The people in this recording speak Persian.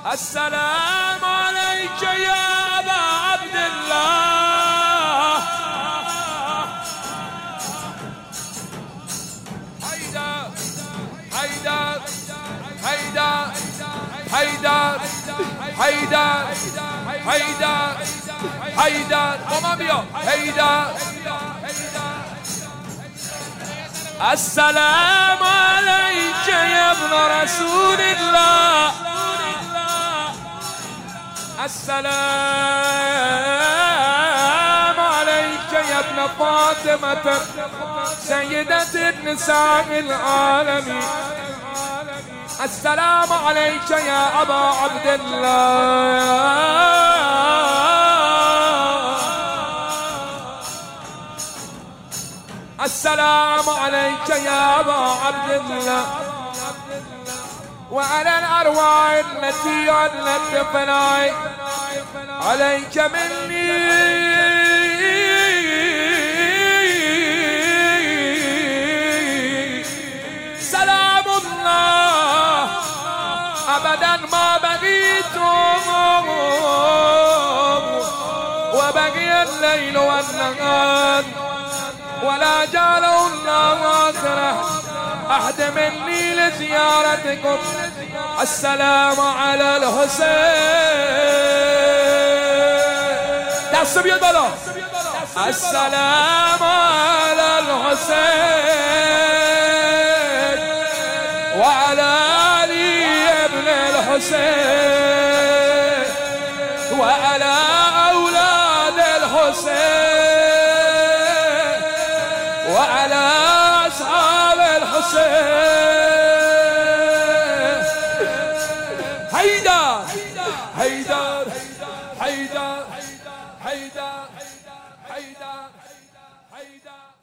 السلام عليك يا أبا عبد الله. حيدر حيدر حيدر حيدر حيدر حيدر حيدر ماما بيا حيدر. السلام عليك يا ابن رسول الله. السلام عليك يا ابن فاطمة سيدة النساء العالمين. السلام عليك يا أبا عبد الله. السلام عليك يا أبا عبد الله وعلى الأرواح التي علت فناي عليك مني سلام الله أبدا ما بقيت وبقي الليل والنهار ولا جعله الله آخره أحد مني لزيارتكم. السلام على الحسين. دست بیاد بالا. السلام على الحسين وعلى علي ابن الحسين وعلى أولاد الحسين وعلى أصحاب الحسين. حيدر حيدر حيدر حيدر حيدر حيدر.